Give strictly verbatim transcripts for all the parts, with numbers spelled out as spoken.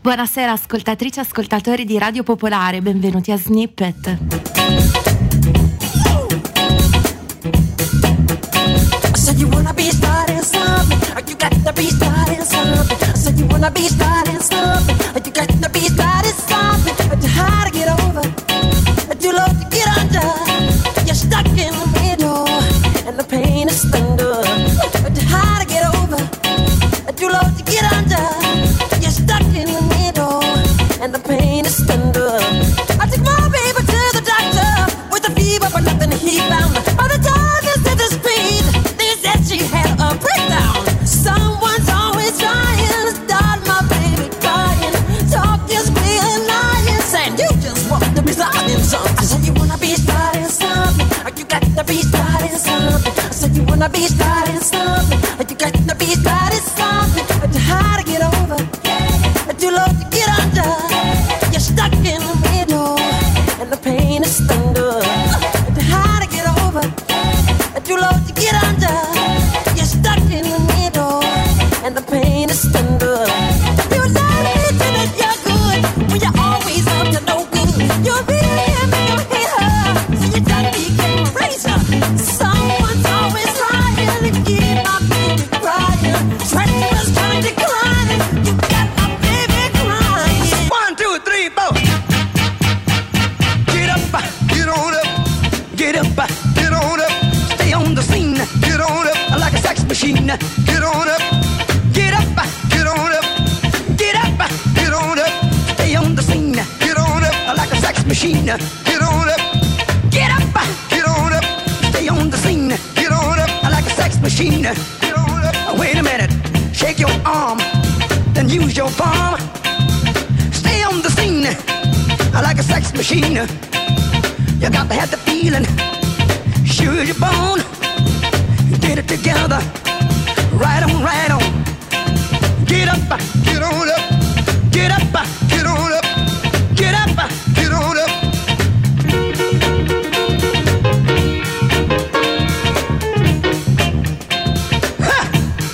Buonasera ascoltatrici e ascoltatori di Radio Popolare, benvenuti a Snippet. Said you wanna be starting something, you got to be starting something. Said you wanna be starting something, you got to be starting something. Too hard to get over, too low to get under. You're stuck in the middle, and the pain is thunder. Too hard to get over, too low to get under. You're stuck in the middle, and the pain is thunder. I took my baby to the doctor with a fever, but nothing he found. By the time they said the speed, they said she had a breakdown. Someone's always trying to start my baby crying. Talk is real lying, saying you just want to be starting something. I said you wanna be starting something, you got to be starting something. I said you wanna be starting something, you got to be starting something. Too hard to get over, too low to get under. You're stuck in the middle, and the pain is thunder. Too hard to get over, too low to get under. You're stuck in the middle, and the pain is thunder. You love me till that you're good, when you're always up to no good. You're really make them hate her, so you just became a razor. Someone's always trying to keep my baby crying. Strength was kind of declining. You got my baby crying. One, two, three, four. Get up, get on up, get up, get on up. Stay on the scene, get on up like a sex machine. Get on up, get up, get on up, get up, get on up. Stay on the scene, get on up like a sex machine. Get on up, get up, get on up. Stay on the scene, get on up like a sex machine. Get on up. Wait a minute, shake your arm, then use your palm. Stay on the scene like a sex machine. You got to have the feeling, sure you're born. Get it together, right on, right on. Get up, get on up, get up, get on up, get up, get on up. Ha!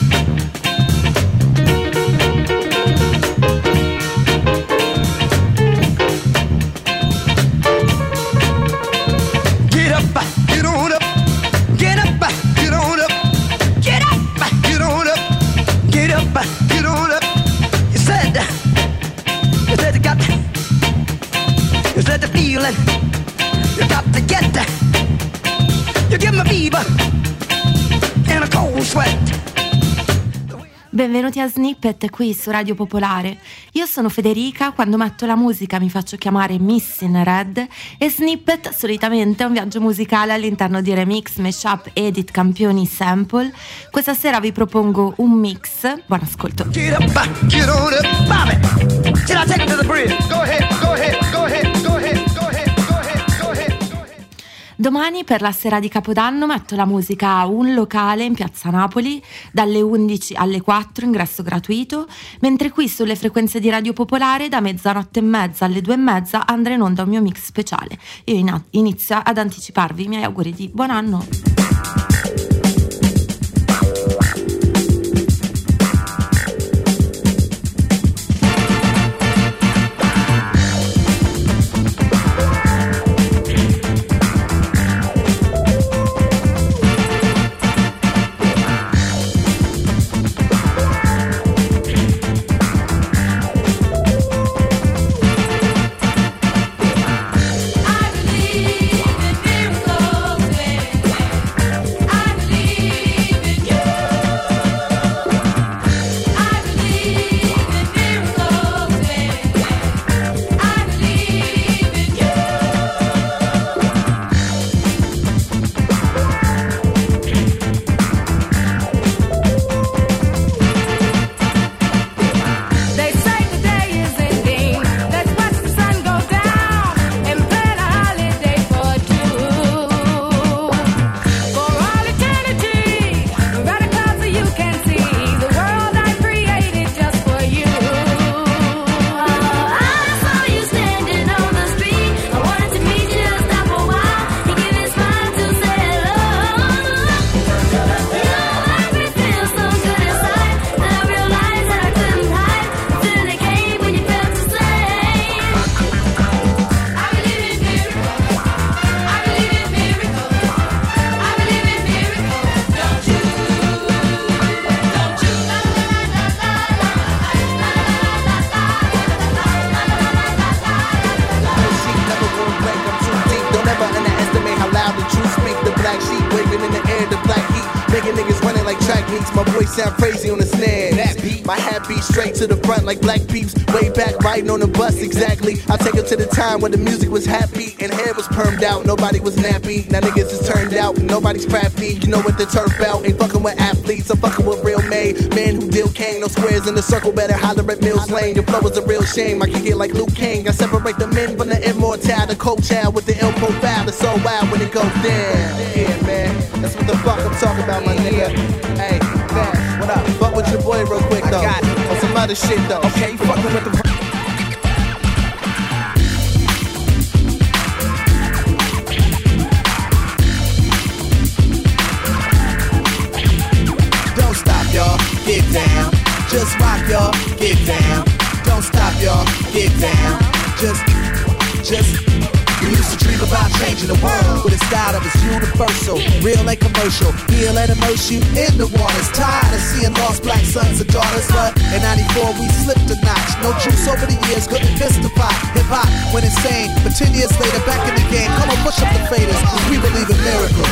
Get up, get on up, get up, get on up, get up, get on up, get up, get on up. You said, you said you got, you said the feeling, you got to get that. You give me fever and a cold sweat. Benvenuti a Snippet qui su Radio Popolare. Io sono Federica, quando metto la musica mi faccio chiamare Miss in Red e Snippet solitamente è un viaggio musicale all'interno di remix, mashup, edit, campioni, sample. Questa sera vi propongo un mix. Buon ascolto. Get up, get on up, Bobby. Till I take it to the bridge. Go ahead, go ahead, go ahead, go ahead, go ahead, go ahead, go ahead, go ahead. Domani per la sera di Capodanno metto la musica a un locale in piazza Napoli dalle undici alle quattro, ingresso gratuito, mentre qui sulle frequenze di Radio Popolare da mezzanotte e mezza alle due e mezza andrà in onda un mio mix speciale. Io in- inizio ad anticiparvi i miei auguri di buon anno. I believe in miracles. track meets my voice sound crazy on the snare. That beat, my hat beat straight to the front like Black Peeps. Way back riding on the bus, exactly. I take it to the time when the music was happy and hair was permed out. Nobody was nappy. Now niggas is turned out. Nobody's crafty. You know what the turf out. Ain't fucking with athletes. I'm fucking with real made man who deal king. No squares in the circle. Better holler at Mills Lane. Your flow is a real shame. I can get like Luke King. I separate the men from the immortal. The cold child with the ill profile. It's so wild when it goes down. Yeah, man. That's what the fuck I'm talking about, my nigga. Hey, man. What up? Fuck with your boy real quick, though. I got it. On some other shit, though. Okay, fucking with the. Don't stop, y'all. Get down. Just rock, y'all. Get down. Don't stop, y'all. Get down. Just, just. We used to dream about changing the world with a style that was universal, real and commercial, heal and immerse you in the waters. Tired of seeing lost black sons and daughters, but in ninety-four we slipped a notch. No juice over the years, couldn't fist the pot. Hip hop went insane, but ten years later back in the game. Come on, push up the faders, we believe in miracles.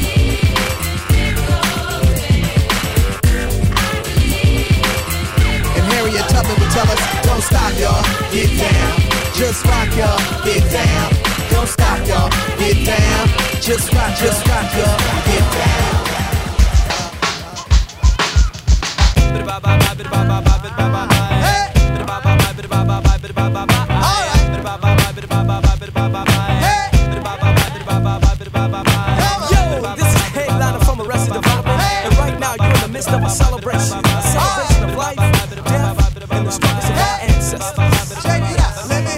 And Harriet Tubman would tell us, don't stop, y'all, get down. Just rock, y'all, get down. Don't stop, y'all, get down. Just rock, just rock, y'all, get down. Hey! Yo, this is Headliner from Arrested Development, and right now you're in the midst of a celebration, a celebration of life, death, and the struggles of our ancestors. Check it out.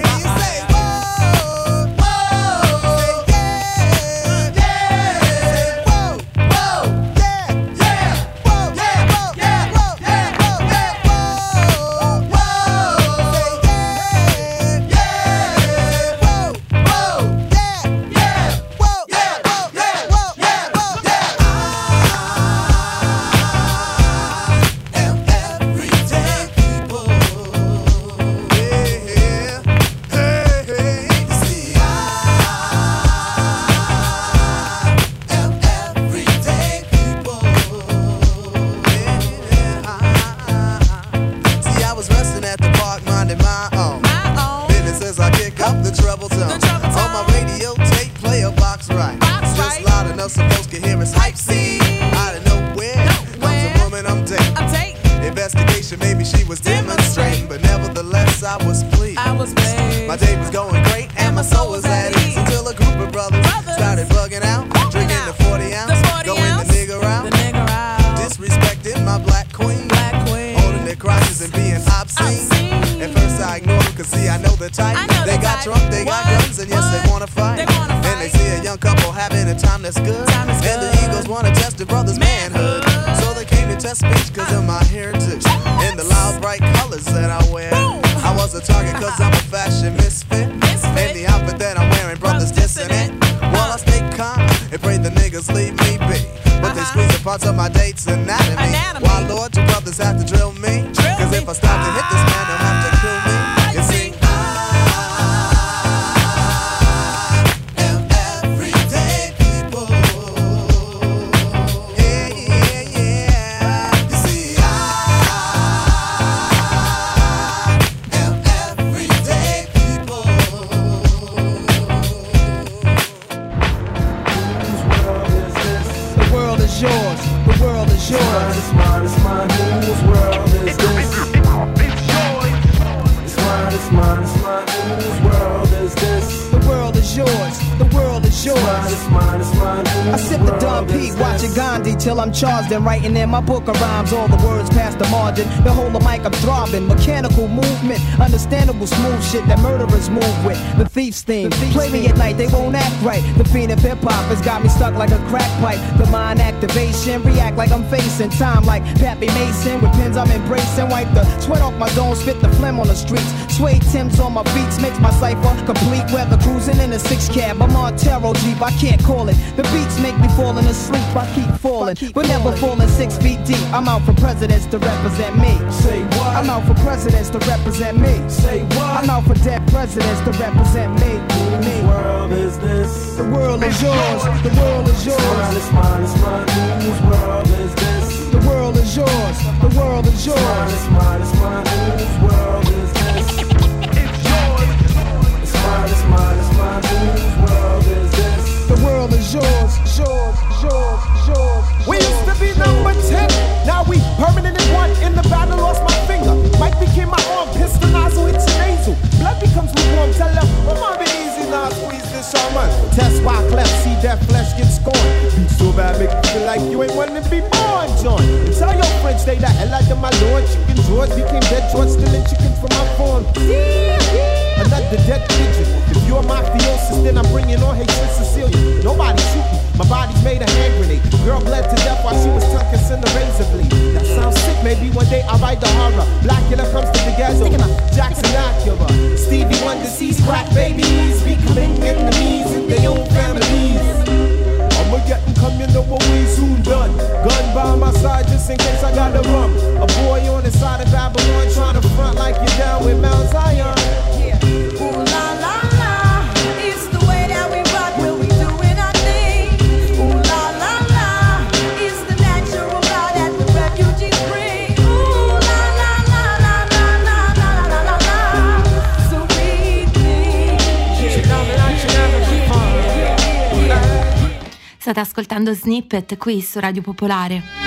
Charged and writing in my book of rhymes, all the words past the margin. The whole of mic I'm throbbing, mechanical movement, understandable smooth shit that murderers move with. The thief's theme, the thief's play me at night, they won't act right. The fiend of hip hop has got me stuck like a crack pipe. The mind activation, react like I'm facing time like Pappy Mason. With pins I'm embracing, wipe the sweat off my dome, spit the phlegm on the streets. Suede Timbs on my beats makes my cipher complete. Weather cruising in a six cab, I'm on Taro Jeep, I can't call it. The beats make me falling asleep, I keep falling, but never falling six feet deep. I'm out for presidents to represent me. Say what? I'm out for presidents to represent me. Say what? I'm out for dead presidents to represent me. Whose world is this? The world is yours. The world is yours. It's mine, it's mine, it's mine. Whose world is this? The world world is yours. The world is yours. It's mine, it's mine, it's mine. Whose world is this? It's yours. It's mine, it's mine, it's mine. Whose world is this? The world is yours, yours, yours, yours. We used to be number ten. Now we permanent in one. In the battle, lost my finger. Mike became my arm. Pistol nozzle, it's your nasal. Blood becomes lukewarm. Tell them, I'm on it easy now. Squeeze this shaman. Test why cleft. See that flesh get scorned. Beat so bad, make you feel like you ain't wanting to be born, John. And tell your friends they the hell out of my lord. Chicken George became dead George, stealing chicken from my farm. Another dead pigeon. If you're mafiosis, then I'm bringing on Haitian Cecilia. Nobody shoot me. My body's made a hand grenade. Girl bled to death while she was tongue kissing the razor blade. That sounds sick. Maybe one day I'll write the horror. Blackula comes to the ghetto. Jackson Acura. Stevie Wonder sees crack babies becoming enemies in their own families. I'ma get and come, you know what we soon done. Gun by my side just in case I gotta run. A boy on the side of Babylon trying to front like you're down with Mount Zion. Ooh la la la, it's the way that we rock when we doing our thing. Ooh la la la, it's the natural law that the refugees bring. Ooh la la la la la la la la la la, so we think. State ascoltando Snippet qui su Radio Popolare.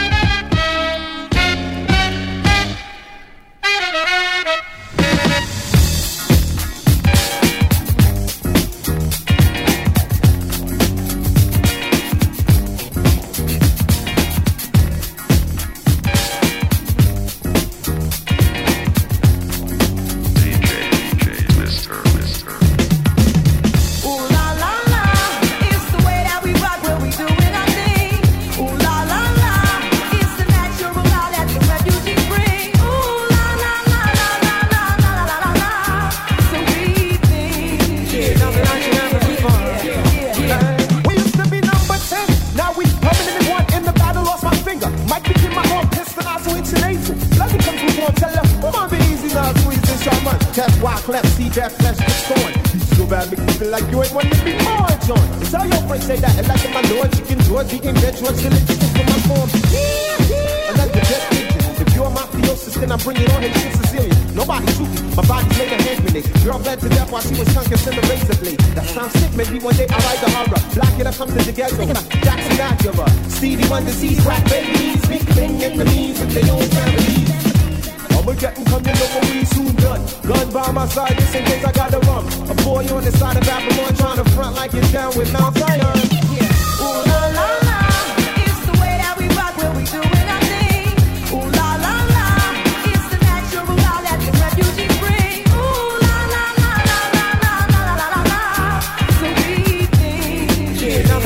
Jackson Acura, Stevie Wonder sees crack babies becoming enemies in their own families. I'ma get and come, you know what we soon done. Gun by my side just in case I gotta run. A boy on the side of Babylon trying to front like it's down with Mount Zion. Ooh la la la, it's the way that we rock when we doing our thing. Ooh la la la, it's the natural law that the refugees bring. Ooh la la la la la la la la la la, so we think.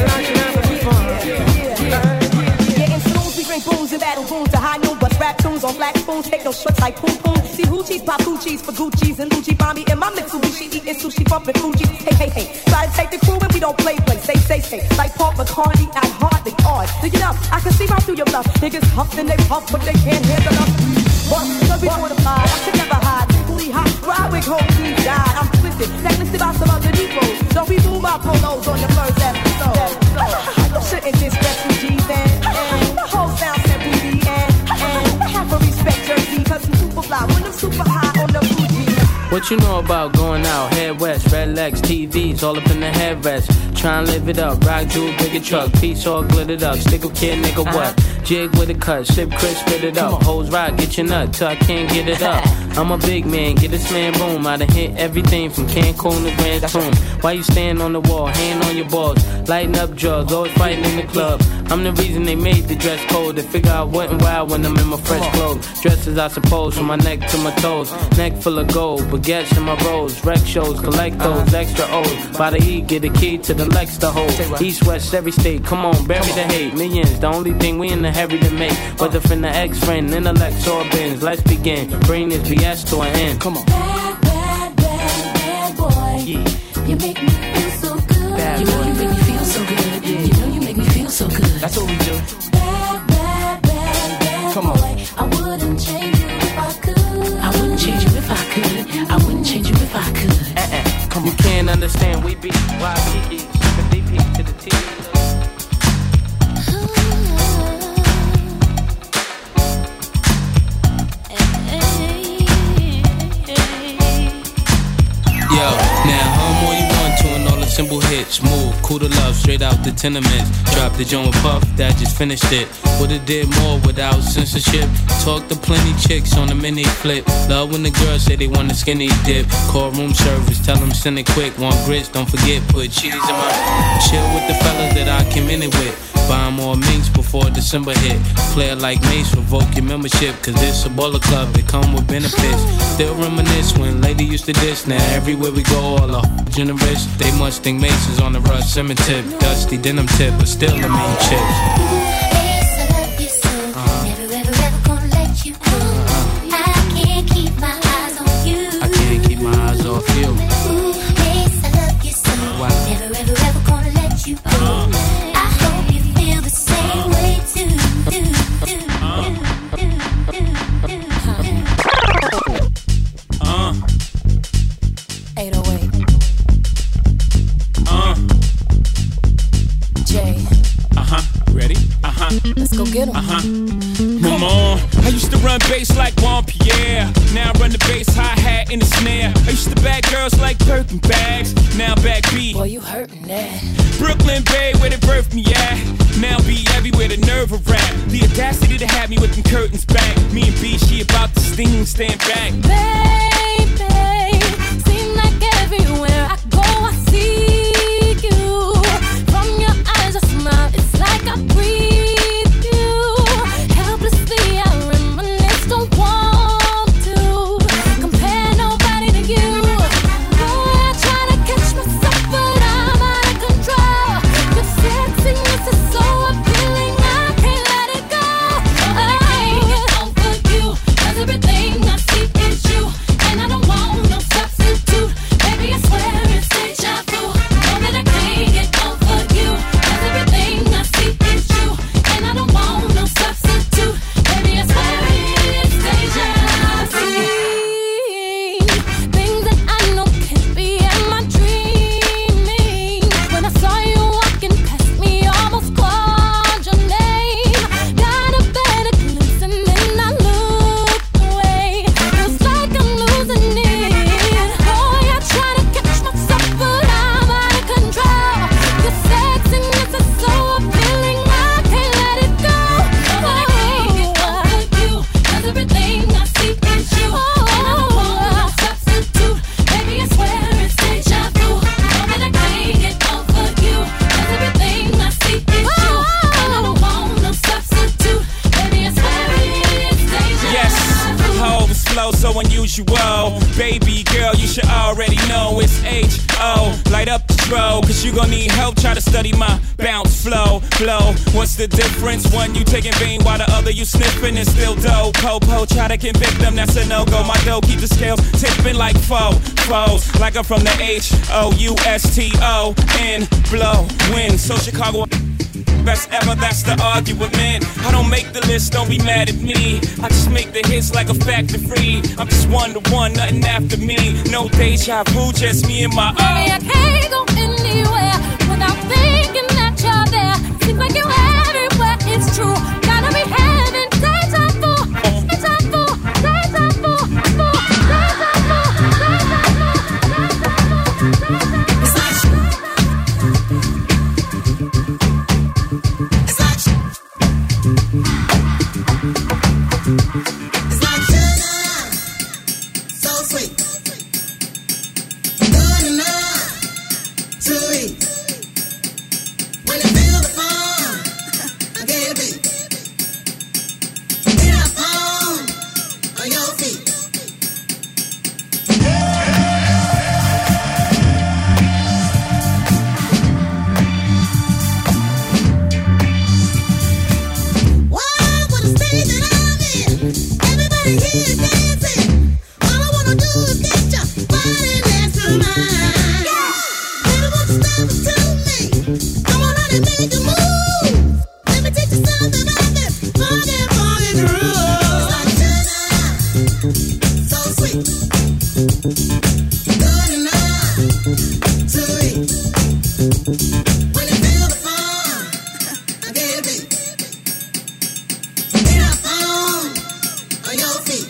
Getting spoons, we drink booze and battle booms to high noon, but rap tunes on black spoons, take no shorts like poom poom. See hoochies, pop hoochies for Gucci's and Gucci Bombi in my Mitsubishi, eating sushi, bumping Fuji. Hey, hey, hey, try to take the crew and we don't play, play, say, say, say. Like Paul McCartney, not hardly odd. Dig it up, I can see right through your bluff. Niggas huff and they puff, but they can't handle us. But, cause we mortified, I could never hide. Simply hot, ride with whole team died. I'm twisted, necklace about some other Negroes. So we move our polos on the first episode. Shouldn't this refugees and, and the whole sound said we be and, and have to respect Jersey, cause we super fly when I'm super high on the Fuji. What you know about going out, head west, red legs, T Vs, all up in the headrest. Try and live it up, rock jewel, bigger truck, piece all glittered up, stick a kid, nigga what? Jig with a cut, sip crisp, spit it up, hoes rock, get your nut till I can't get it up. I'm a big man, get this man room, I done hit everything from Cancun to Grand Tune. Why you stand on the wall, hand on your balls, lighting up drugs, always fighting in the club. I'm the reason they made the dress code, they figure out what and wild when I'm in my fresh clothes. Dresses I suppose, from my neck to my toes, neck full of gold, baguettes in my rolls, rec shows, collect those extra O's. By the E, get a key to the Lex to hold. East, west, every state, come on, bury the hate. Millions, the only thing we in the hurry to make. Whether from the ex-friend, intellect, or bins, let's begin. Bring this B S to an end. Come on. Bad, bad, bad, bad boy. Yeah. You make me feel so good. Bad you know boy. You make me feel so good. Yeah. You know you make me feel so good. That's what we do. Bad, bad, bad, bad Come on. boy. I wouldn't change you if I could. I wouldn't change you if I could. I wouldn't change you if I could. Uh-uh. Come on. You can't understand, we be Y P E, the D P to the T. simple hits. Move, cool to love, straight out the tenements. Drop the joint with Puff, that just finished it. Would've did more without censorship. Talk to plenty chicks on the mini flip. Love when the girls say they want a skinny dip. Call room service, tell them send it quick. Want grits, don't forget, put cheese in my. Chill with the fellas that I came in it with. Buying more minks before December hit. Player like Mace, revoke your membership. Cause this a baller club, it come with benefits. Still reminisce when lady used to diss. Now everywhere we go, all the generous. They must think Mace is on the Russ Simmons tip. Dusty denim tip, but still the main chips. Uh-huh. Mama, I used to run bass like Juan Pierre. Now I run the bass, hi-hat, and the snare. I used to bag girls like Birkin bags. Now back B. Boy, you hurtin' that. Brooklyn Bay, where they birthed me at. Now be everywhere, the nerve of rap. The audacity to have me with them curtains back. Me and B, she about to sting, stand back. Baby, seem like everywhere I go, I see you. From your eyes, I smile, it's like I breathe. Baby girl, you should already know it's H O. Light up the strobe, cause you gon' need help. Try to study my bounce flow, flow. What's the difference? One you taking vein while the other you sniffing and still dope. Po-po, try to convict them, that's a no-go. My dough keep the scales tipping like foe, foes. Like I'm from the H O U S T O N, blow, win. So Chicago best ever, that's the argument. I don't make the list, don't be mad at me. I just make the hits like a factory. I'm just one to one, nothing after me. No deja vu, just me and my Baby, I can't go anywhere without thinking that you're there. Seems like you're everywhere, it's true. Gotta be having deja vu, deja vu, deja vu, vu, deja vu, deja vu. It's like It's like sugar, so sweet, good enough to eat. When you feel the fun, I can't beat. Get up on your feet. Everybody here is dancing. All I wanna do is get your body next to mine. Baby, won't you step up to me? Come on, honey, make a move. Let me teach you something about this funky, funky groove. It's like sugar, so sweet, good enough to eat. When you feel the fun, I can't beat. Get up on your feet.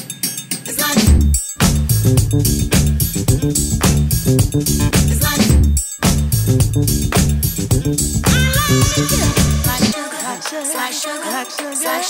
It's like, it's like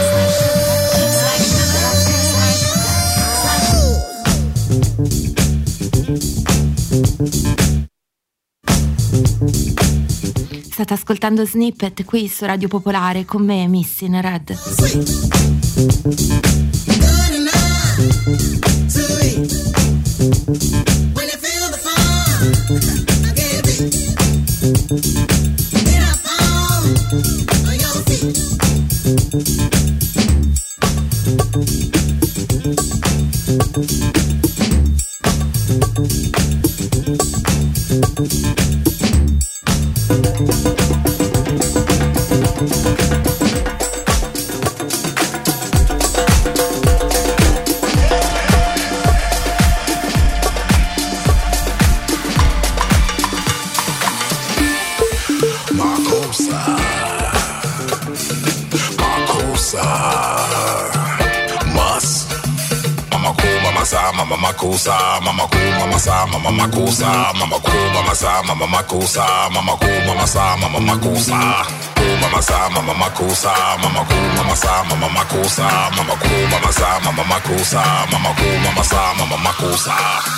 State ascoltando Snippet qui su Radio Popolare con me, Missy in Red. Makusa, mama ku, mama sa, mama makusa, mama ku, mama sa, mama makusa, mama ku, mama sa, mama makusa, ku, mama sa, mama makusa, mama ku, mama sa, mama makusa, mama ku, mama sa, mama makusa, mama ku, mama sa, mama makusa.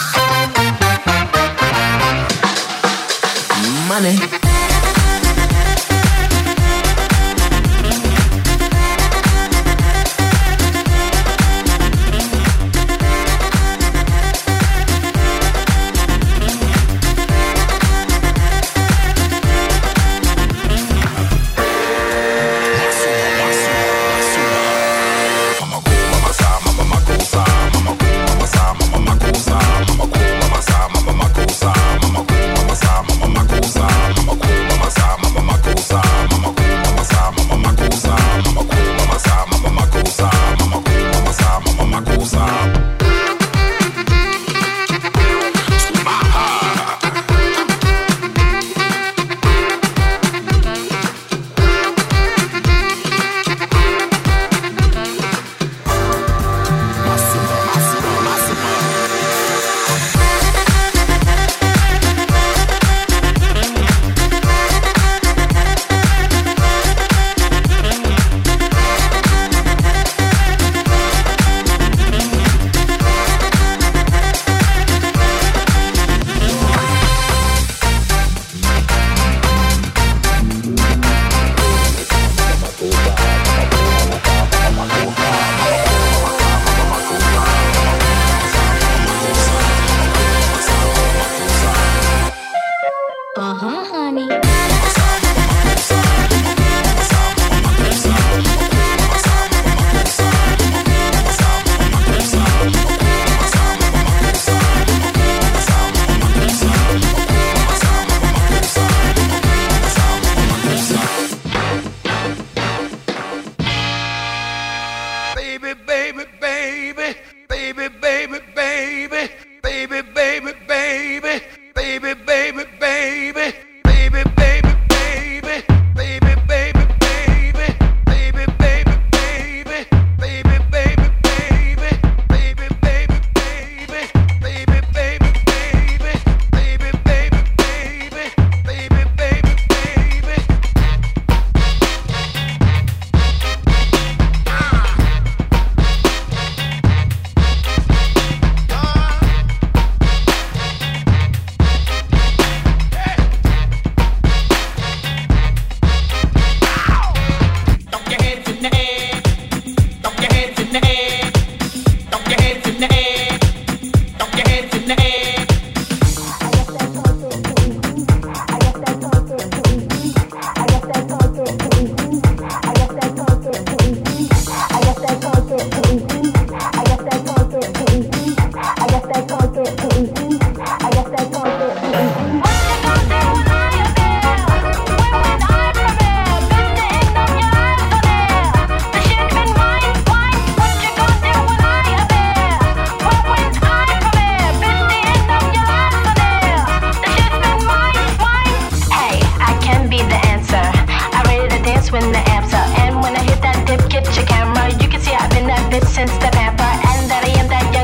Money. Since the pamper and that I am that young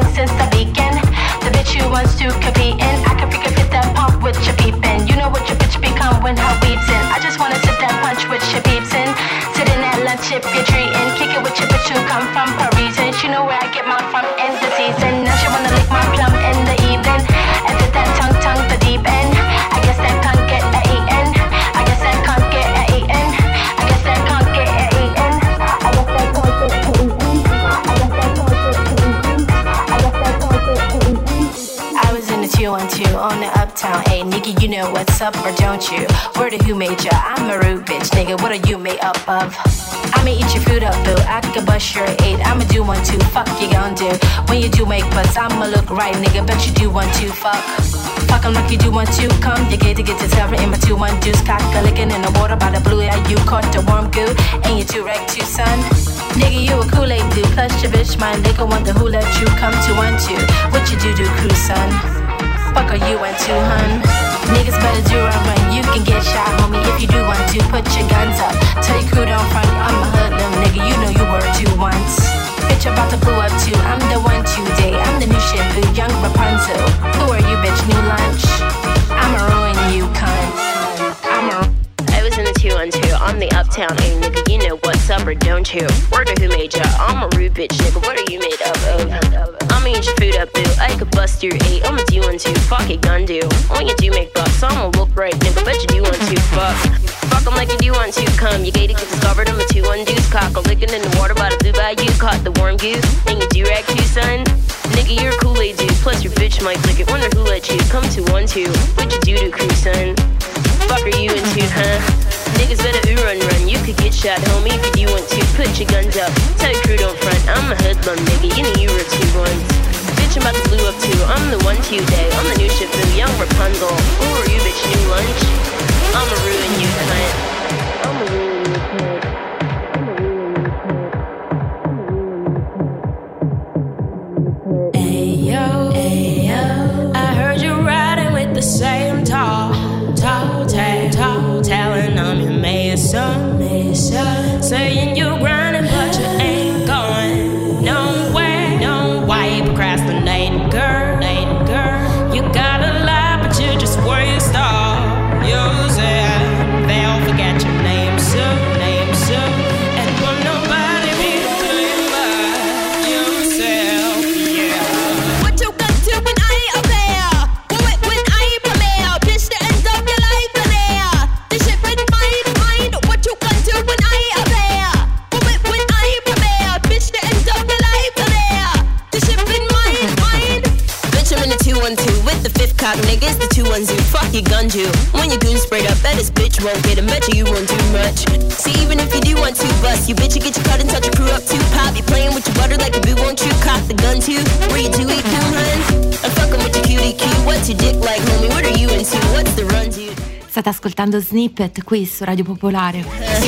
two one two on the uptown. Hey, nigga, you know what's up or don't you? Word of who made ya? I'm a rude bitch, nigga. What are you made up of? I'ma eat your food up, boo. I can bust your eight. I'ma do one, two. Fuck you gon' do? When you do make butts, I'ma look right, nigga. Bet you do one, two. Fuck. Fuck 'em like you do one, two. Come, you get to get to seven in my two, one deuce. Cock a lickin' in the water by the blue. Yeah, you caught the warm goo. And you two reg two, son. Nigga, you a Kool-Aid dude. Plus your bitch, my nigga, wonder who let you come to one, two. What you do, do, crew, son? Fuck are you one, two, hun? Niggas better do run, run. You can get shot, homie, if you do want to. Put your guns up. Tell your crew don't front. I'm a hoodlum, nigga. You know you were two once. Bitch, about to blow up too. I'm the one today. I'm the new shit, boo. Young Rapunzel. Who are you, bitch? New lunch. I'ma ruin you, cunt. I'ma. I was in the two one two on the uptown. Hey, nigga, you know what's up or don't you? Word of who made ya? I'm a rude bitch, nigga. What are you made up of? I'ma eat your food up, boo. I could bust your eight. I'ma do one, two. Fuck it, gun do. When you do make bucks, I'ma look right, nigga. Bet you do one, two. Fuck. Fuck 'em like you do one, two. Come, you gated, get discovered. I'm a two, one deuce. Cock a lickin' in the water by the blue bayou. Caught the warm goose. And you do rag too, son. Nigga, you're a Kool-Aid dude. Plus your bitch might lick it. Wonder who let you come to one, two. What you do to crew, son? Fuck are you into, huh? Niggas better ooh run run. You could get shot, homie, if you do want to. Put your guns up. Tell your crew don't front. I'm a hoodlum, nigga. You know you were two ones. Bitch, I'm about to blue up too. I'm the one two day. I'm the new shit, boo. Young Rapunzel. Who are you, bitch? New lunch? I'ma ruin you, cunt. I'ma ruin you, cunt. I'ma ruin you, cunt. Ayo, ayo. I heard you riding with the same tall, tall, tall, tall, telling I'm your mason, mason. Saying you grinding, but you ain't going nowhere. No, why you procrastinating, girl? Girl, you gotta lie, but you just waste all yourself. They'll forget your name soon, name soon, and will nobody be doing but yourself, yeah. What you got to when I ain't up there? When, when I ain't premier, bitch, the end of your life in there. This shit with mine, mine. What you got to when I ain't up there? When, when I ain't premier, bitch, the end of your life in there. This shit with mine, mine. Bitch, I'm in the two one two with the fifth cock, nigga. It's the two one two. Fuck your gun, you. When your goon sprayed up, bet this bitch won't get him. Bet you you won't do much. See, even if you do want to bust, you bitch, you get your cut and touch your crew up too. Pop, you playing with your butter like a boo, won't you? Cock the gun too. Where you do eat cool, hun? I'm fucking with your cutie Q. What's your dick like, homie? What are you into? What's the run, dude? State ascoltando Snippet qui su Radio Popolare.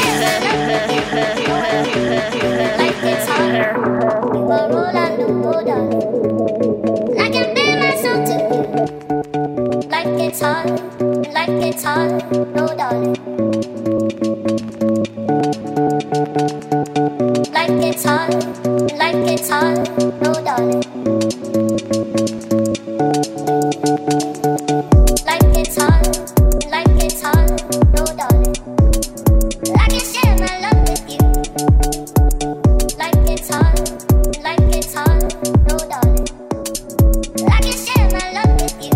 Life gets hard, life gets hard, no darling. Life gets hard, life gets hard, no darling. Life gets hard, life gets hard, no darling. I can share my love with you. Life gets hard, life gets hard, no darling. I can share my love with you.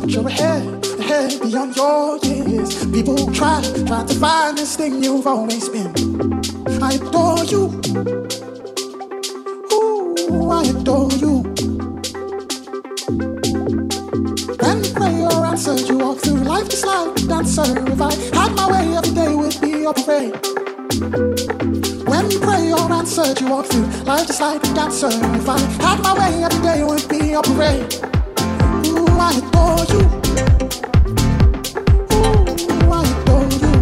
but you're ahead, ahead beyond your years. People try, try to find this thing you've always been. I adore you. Ooh, I adore you. When you pray or answer, you walk through life just like a dancer. If I had my way, every day would be a parade. When you pray or answer, you walk through life just like a dancer. If I had my way, every day would be a parade. Ooh, I adore you. Ooh, I adore you.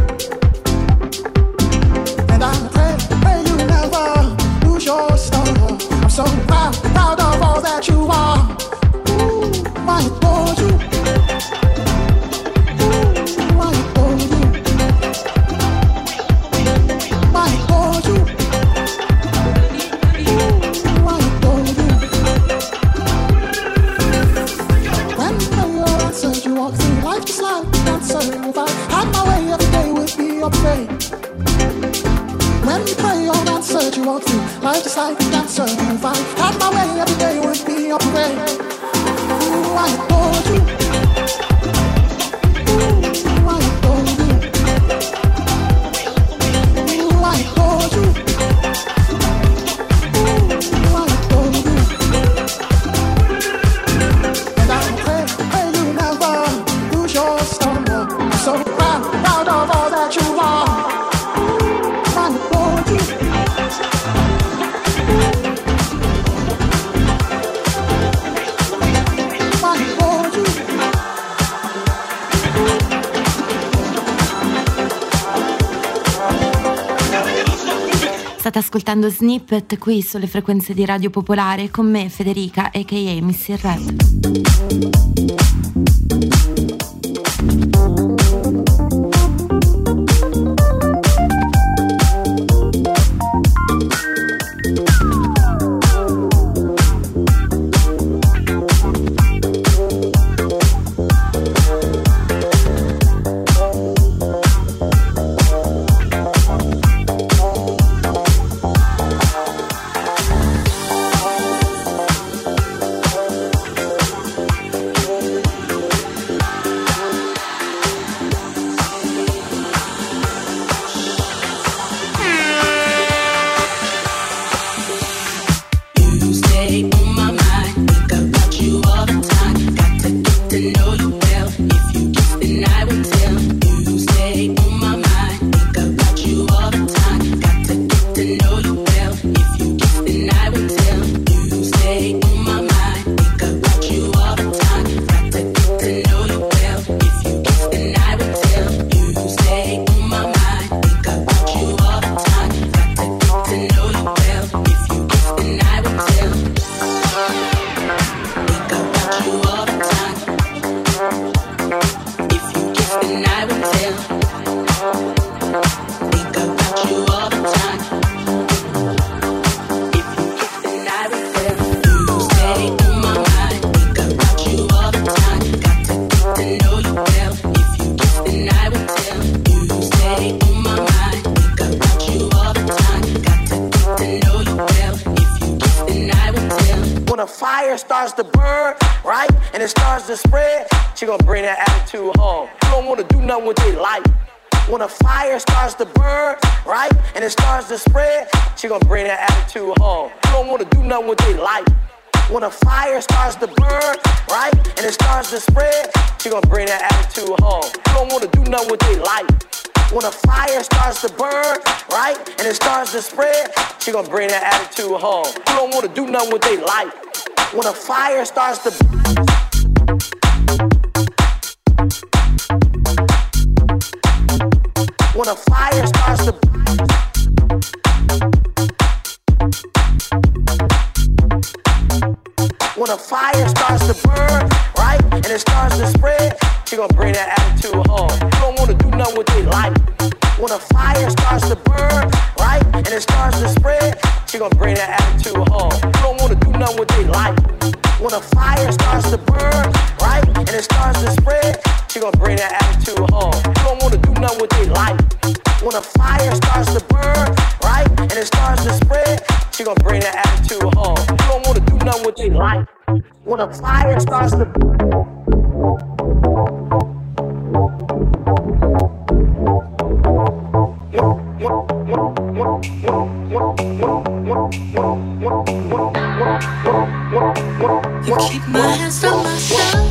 And I pray, pray you never lose your star. I'm so proud, proud of all that you are. Ooh, I adore you. Ooh, I adore you. I adore you. Ooh, I adore you. When you pray or answer, you walk through life just like a dancer. If I had my way, every day would be a parade. When you pray or answer, you walk through life just like a dancer. If I had my way, every day would be a parade. Ooh, I adore you. Ooh, I adore you. Ooh, I adore you. Ooh, I adore you. And I pray, pray you never lose your star. I'm so proud, proud of all that you are. Ooh, I adore you. State ascoltando Snippet qui sulle frequenze di Radio Popolare con me Federica aka Missy Red. She gon' bring that attitude home. You don't wanna do nothing with their life. When a fire starts to burn, right, and it starts to spread, she gon' bring that attitude home. You don't wanna do nothing with their life. When a fire starts to burn, right, and it starts to spread, she gon' bring that attitude home. You don't wanna do nothing with their life. When a fire starts to When a fire starts to When a fire starts to burn, right, and it starts to spread, she gon' bring that attitude home. You don't wanna do nothing with their life. When a fire starts to burn, right, and it starts to spread, she gon' bring that attitude home. You don't wanna do nothing with their life. When a fire starts to burn, right, and it starts to spread, she gon' bring that attitude home. You don't wanna do nothing with their life. When a fire starts to burn, right, and it starts to spread, she gon' bring that attitude home. You don't wanna do nothing with their life. When a fire starts to Keep my hands on myself.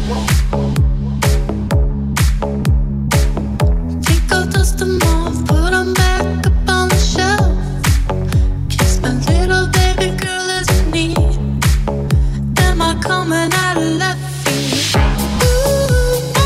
Take all dust them off, put them back up on the shelf. Kiss my little baby girl as you need. Am I coming out of left field? Ooh,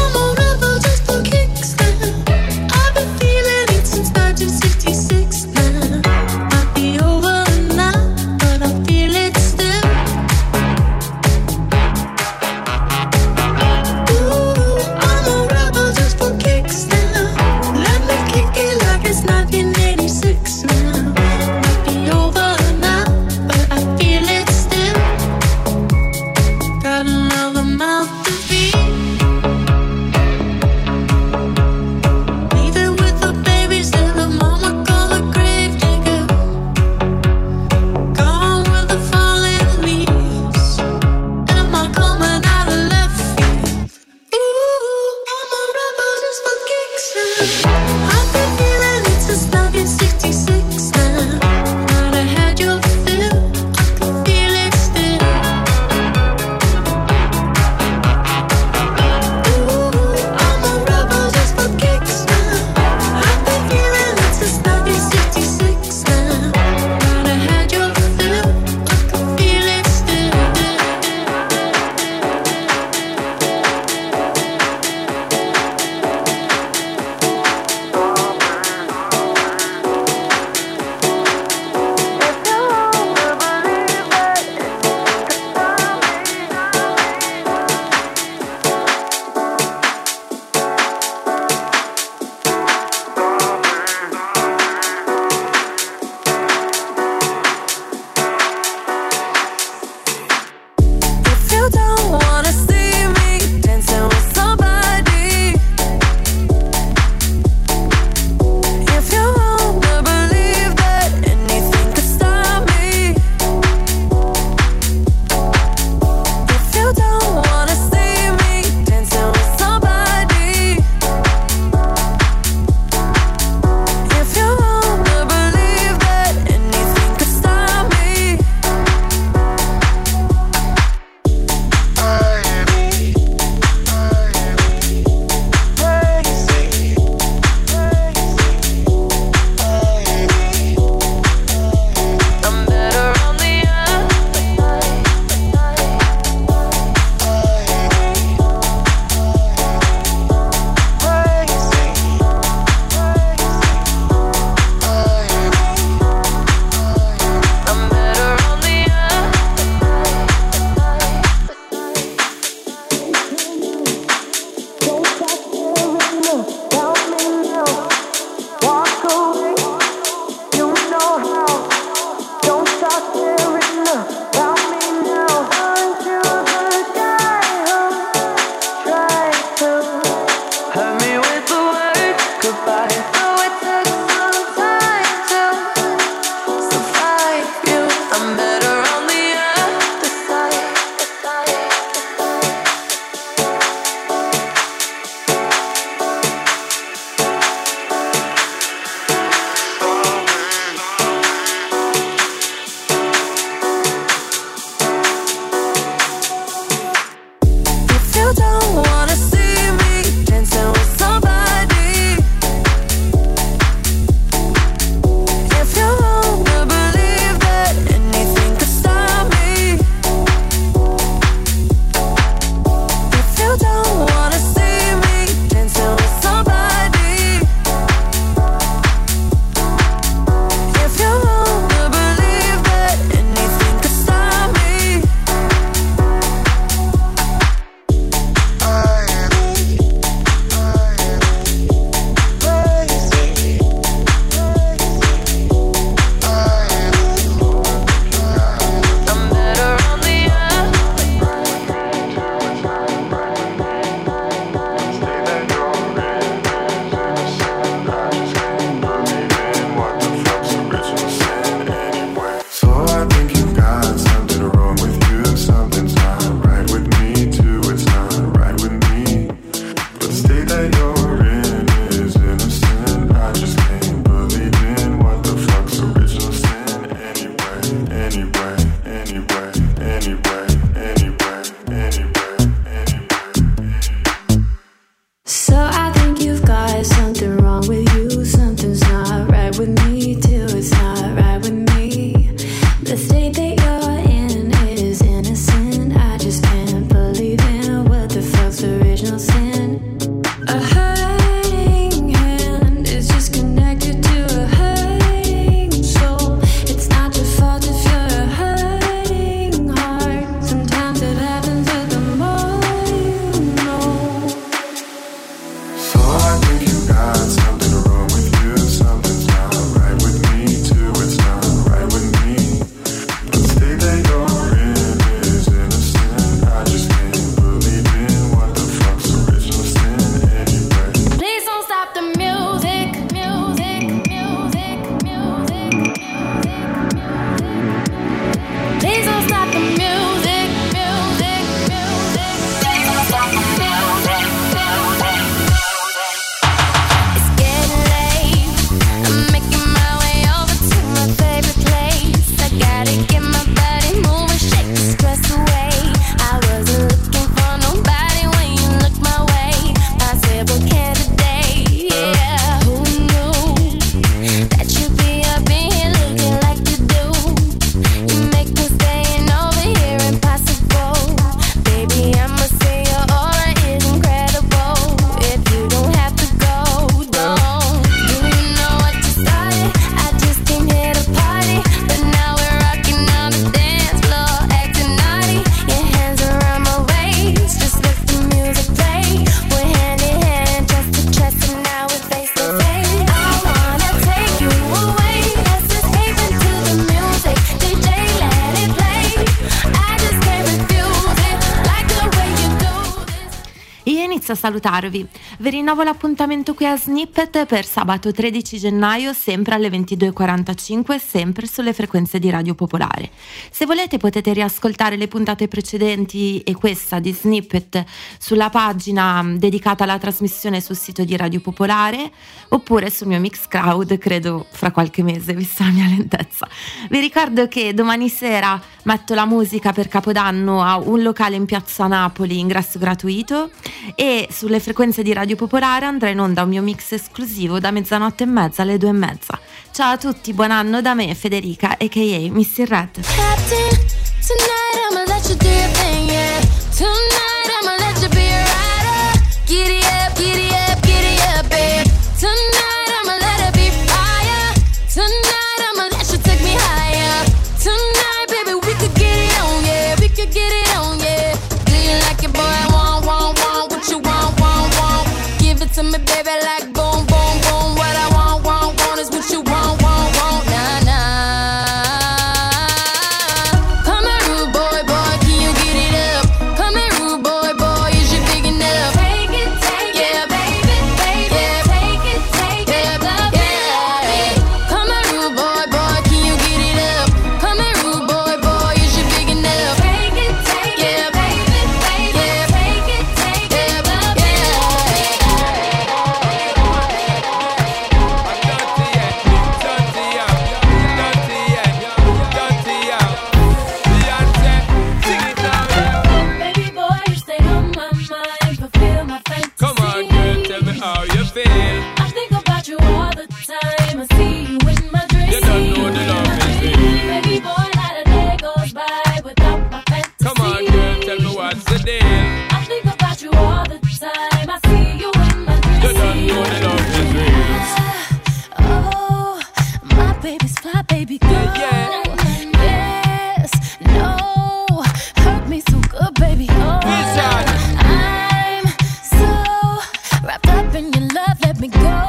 original sin. A hurting hand is just connected to a hurting soul. It's not your fault if you're a hurting heart. Sometimes it happens, but the more you know. So I think you got something wrong with you. Something's not right with me too. It's not right with me. The state that you're in is innocent. I just can't believe in what the fuck's original sin anyway. Please don't stop the music, music, music, music, music. Please don't stop the music, music, music. Please don't stop the music, music. It's getting late. I'm making my way over to my favorite place. I gotta get my body moving, shake the stress away. I wasn't looking for nobody when you looked my way. Possible candidate, yeah. Who knew that you'd be up in here looking like you do? You make me staying over here impossible. Baby, I'ma say your aura is incredible. If you don't have to go, don't. Do you know what you started? I just came here to party, but now we're rocking on the dance floor, acting naughty. Your hands around my waist, just let the music play. We're hand in hand, chest to chest, and now we're face to face. I wanna take you away, let's escape into the music. D J, let it play. I just can't refuse it, like the way you do this. Io inizio a salutarvi. Vi rinnovo l'appuntamento qui a Snippet per sabato tredici gennaio, sempre alle ventidue e quarantacinque, sempre sulle frequenze di Radio Popolare. Se volete potete riascoltare le puntate precedenti e questa di Snippet sulla pagina dedicata alla trasmissione sul sito di Radio Popolare, oppure sul mio Mixcloud, credo fra qualche mese, vista la mia lentezza. Vi ricordo che domani sera metto la musica per Capodanno a un locale in piazza Napoli, ingresso gratuito, e sulle frequenze di Radio Popolare andrà in onda un mio mix esclusivo da mezzanotte e mezza alle due e mezza. Ciao a tutti, buon anno da me, Federica, a k a. Missy Red. Captain, tonight I'ma let you do your thing, yeah. Tonight I'ma let you be a rider. Giddy up, giddy up, giddy up, babe. Tonight I'ma let it be fire. Tonight I'ma let you take me higher. Tonight, baby, we could get it on, yeah. We could get it on, yeah. Do you like it, boy? Want, want, want. What you want, want, want. Give it to me, baby, like boom, boom, boom. What I want, want, want is what you want, want, want. Nah, nah. Come here, rude boy, boy, can you get it up? Come here, rude boy, boy, is you big enough? Take it, take yeah, it, baby, baby, yeah. Take it, take yeah, it, love yeah. Come here, rude boy, boy, can you get it up? Come here, rude boy, boy, is you big enough? Take it, take yeah, baby, baby, yeah. Take it, take yeah, love yeah. Baby boy, you stay on my mind, fulfill my fantasy. Come on, girl, tell me how you feel. I think about you all the time. I see you in my dreams. You don't know the love is real. Baby boy, not a day goes by without my fantasy. Come on, girl, tell me what's the deal. I think about you all the time. I see you in my dreams. You don't know the love is real. Oh, my baby's fly, baby girl. Yeah, Yes, no, hurt me so good, baby. Oh, Vision. I'm so wrapped up in your love. Let me go.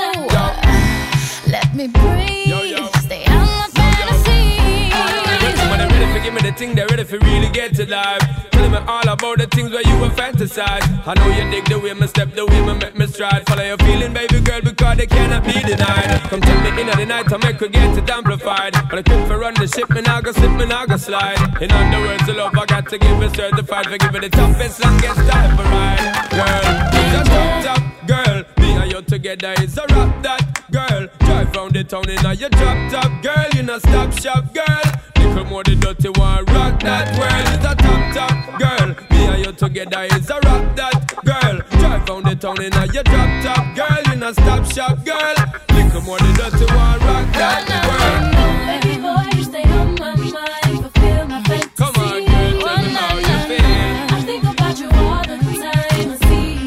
Let me breathe. Yo, yo. Stay on my fantasy. When they're ready for give me the thing, they're ready for really get to life. Telling me all about the things where you were fantasize. I know you dig the way me step, the way me make me stride. Follow your feeling, baby girl, because they cannot be denied. Come take me in at the night, I make her get it amplified. But I quit for run the ship, me now go slip, me now go slide. In other words, the love I got to give it certified. For giving the toughest, longest time for ride. Girl, it's a top, top girl. Me and you together is a rap that girl. Drive round the town in a your drop top girl. You know stop shop girl. Little more the dirty one, rock that world. It's a top, top girl. Me and you together is a rock that girl. Drive round the town in a your drop top girl. You know stop shop girl. Little more the dirty one, rock that world. Baby boy, you stay on my mind, fulfill my fantasy. Come on, girl, tell me how you feel. I think about you all the time. I see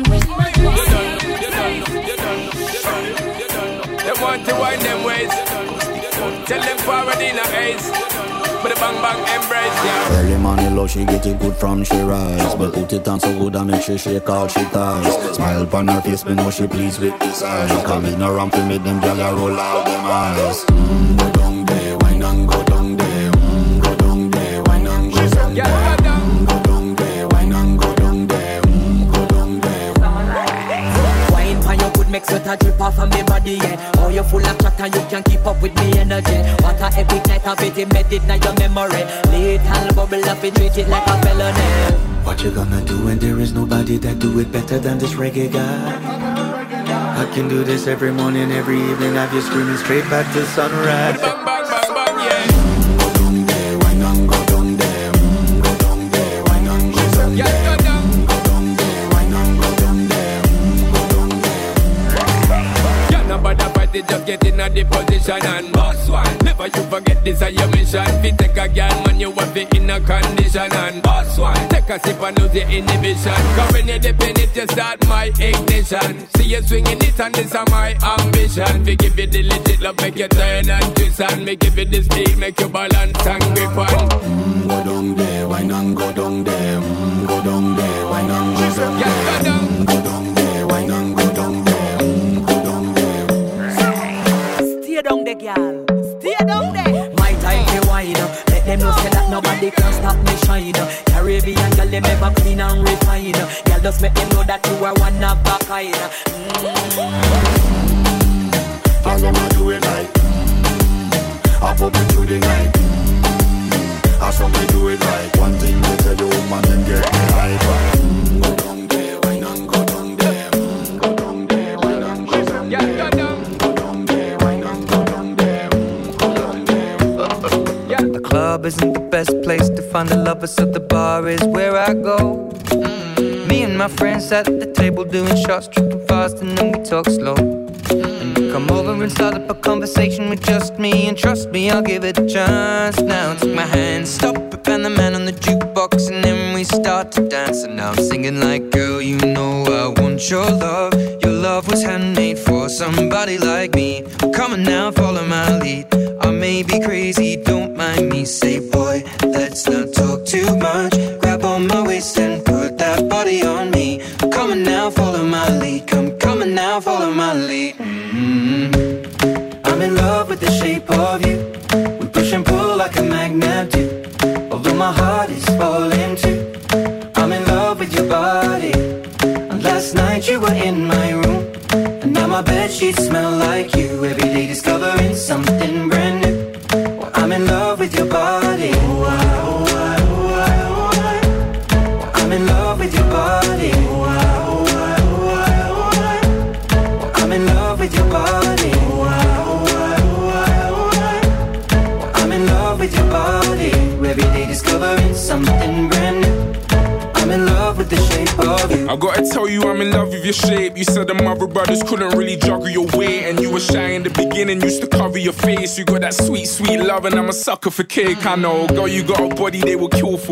Nina Ace. But the bang bang embrace, yeah. Early money low, she get it good from she rise. But put it on so good and make she shake all she ties. Smile upon her face, me know she pleased with this eyes. Coming around to make them gyal roll out them eyes. Mmm, go down there, wine and go down there. Mmm, go down there, wine and go down there. Mmm, go down there, wine and go down there. Mmm, go down there. Wine pan your good make sweat a drip off of me body, yeah. Oh, you full of chat and you can't keep up with me energy. What a epic night of it, embedded in your memory. Little bubble up and treat it like a felony. What you gonna do when there is nobody that do it better than this reggae guy? I can do this every morning, every evening. Have you screaming straight back to sunrise. Bang bang bang bang, yeah. Go down there, wine and go down there. Mm, go down there, wine and go down there. Yeah, go down. Mm, go down there, wine and go down there. Mm, go down there. Yeah, nobody fight it, just get in a the position and boss one. Never you forget this is your mission. Fi take a girl, man, you want it in a condition and boss one. Take a sip and lose your inhibition. Cause when you dip in it, you start my ignition. See you swinging it and this is my ambition. We give you the legit love, make you turn and twist and me give you the speed, make you balance and grip on. Mm, go down there, wine and go down there. Mm, go down there, wine and go down there. Yeah, go down. Mm, go down there, wine and go down there. Mm, go down there. Stay down there, girl. Stay down there. My time to wine. Let them know say that nobody can stop me shine. Caribbean girl, them ever clean and refine. Girl, just make them know that you are one of a kind. Girl, I'ma do it like mm, I pop it through the night. Mm, I saw me do it like one thing to tell you, man, and get me hyper. Mm, go down there, wine and go down there. Mm, go down there, wine and go down there. Yeah, go down. Mm, go down there, wine and go down there. Mm, go down there. Yeah. The club isn't the best place to find the lovers, so the bar is where I go. Mm. Me and my friends at the table doing shots, tripping fast, and then we talk slow. And you come over and start up a conversation with just me, and trust me, I'll give it a chance. Now take my hand, stop it, and the man on the jukebox, and then we start to dance. And now I'm singing like, girl, you know I want your love. Your love was handmade for somebody like me. Come on now, follow my lead. I may be crazy, don't mind me. Say, boy, let's not talk too much. Grab on my waist and put that body on me. Come on now, follow my lead. Come, come on now, follow my lead. Mm-hmm. I'm in love with the shape of you. We push and pull like a magnet do. Although my heart is falling too. I'm in love with your body. And last night you were in my room. And now my bedsheets smell like you. Every day discovering something brand new. Well, I'm in love with your body. Oh, I, oh, I, oh, I, oh, I. Well, I'm in love with your body. Oh, I, oh, I, oh, I, oh, I. Well, I'm in love with your body. Oh, I, oh, I, oh, I, oh, I. Well, I'm in love with your body. Every day discovering something brand new. I'm in love with the shape of you. I gotta tell you, I'm in love with your shape. You said the mother brothers couldn't really juggle your weight, and you were shy in the beginning, used to cover your face. You got that sweet, sweet love, and I'm a sucker for cake. I know, girl, you got a body they will kill for.